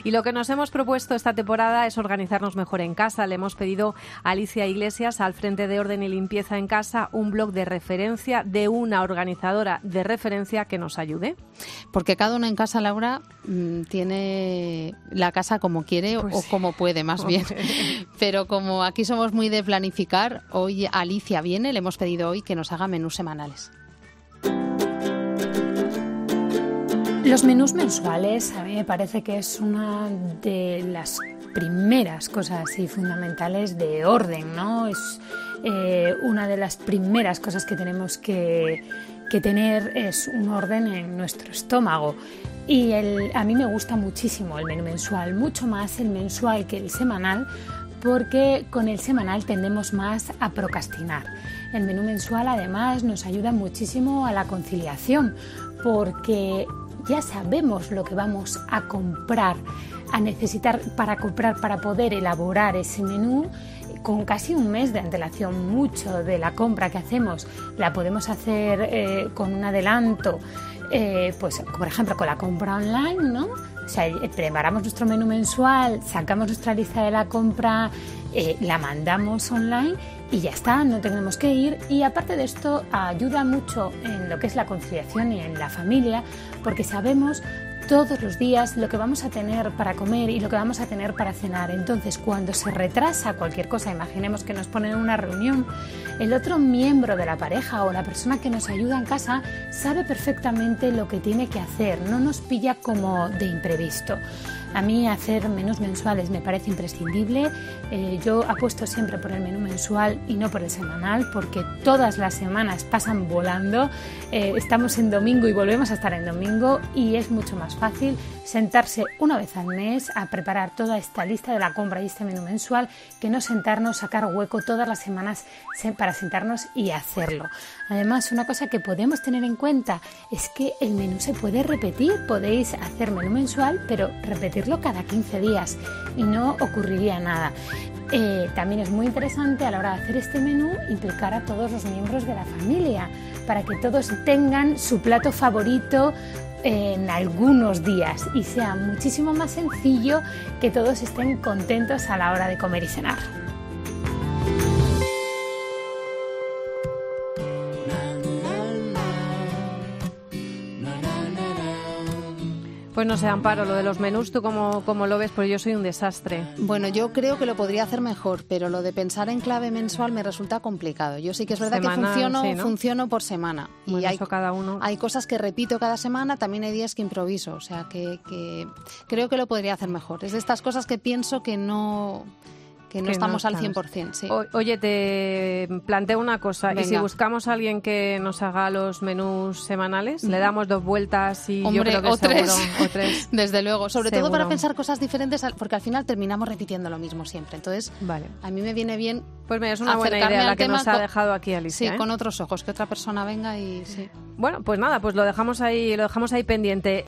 Y lo que nos hemos propuesto esta temporada es organizarnos mejor en casa. Le hemos pedido a Alicia Iglesias, al Frente de Orden y Limpieza en Casa, un blog de referencia de una organizadora de referencia que nos ayude. Porque cada uno en casa, Laura, tiene la casa como quiere Pues o como puede, más bien. Pero como aquí somos muy de planificar, hoy Alicia viene, le hemos pedido hoy que nos haga menús semanales. Los menús mensuales a mí me parece que es una de las primeras cosas así fundamentales de orden, ¿no? Es una de las primeras cosas que tenemos que tener es un orden en nuestro estómago. Y a mí me gusta muchísimo el menú mensual, mucho más el mensual que el semanal, porque con el semanal tendemos más a procrastinar. El menú mensual además nos ayuda muchísimo a la conciliación, porque ya sabemos lo que vamos a comprar, a necesitar para comprar, para poder elaborar ese menú. Con casi un mes de antelación, mucho de la compra que hacemos la podemos hacer con un adelanto, pues por ejemplo con la compra online, ¿no? O sea, preparamos nuestro menú mensual, sacamos nuestra lista de la compra, la mandamos online y ya está, no tenemos que ir. Y aparte de esto, ayuda mucho en lo que es la conciliación y en la familia, porque sabemos todos los días lo que vamos a tener para comer y lo que vamos a tener para cenar. Entonces, cuando se retrasa cualquier cosa, imaginemos que nos ponen una reunión, el otro miembro de la pareja o la persona que nos ayuda en casa sabe perfectamente lo que tiene que hacer, no nos pilla como de imprevisto. A mí hacer menús mensuales me parece imprescindible. Yo apuesto siempre por el menú mensual y no por el semanal, porque todas las semanas pasan volando. Estamos en domingo y volvemos a estar en domingo, y es mucho más fácil sentarse una vez al mes a preparar toda esta lista de la compra y este menú mensual, que no sentarnos, sacar hueco todas las semanas para sentarnos y hacerlo. Además, una cosa que podemos tener en cuenta es que el menú se puede repetir. Podéis hacer menú mensual, pero repetirlo cada 15 días y no ocurriría nada. También es muy interesante a la hora de hacer este menú implicar a todos los miembros de la familia, para que todos tengan su plato favorito en algunos días y sea muchísimo más sencillo que todos estén contentos a la hora de comer y cenar. Pues no sé, Amparo, lo de los menús, ¿tú cómo lo ves? Porque yo soy un desastre. Bueno, yo creo que lo podría hacer mejor, pero lo de pensar en clave mensual me resulta complicado. Yo sí que es verdad Semanal, que sí, ¿no? funciono por semana. Bueno, y eso cada uno. Hay cosas que repito cada semana, también hay días que improviso. O sea, que creo que lo podría hacer mejor. Es de estas cosas que pienso que no estamos al 100%. Sí. Oye, te planteo una cosa. Venga. ¿Y si buscamos a alguien que nos haga los menús semanales? ¿Le damos 2 vueltas y Hombre, yo creo que o seguro? tres. O 3. Desde luego. Sobre Seguro. todo para pensar cosas diferentes, porque al final terminamos repitiendo lo mismo siempre. Entonces, Vale. a mí me viene bien. Pues mira, es una buena acercarme idea la al que tema nos ha dejado aquí Alicia. Sí, ¿eh? con otros ojos, que otra persona venga y sí. Bueno, pues nada, pues lo dejamos ahí pendiente.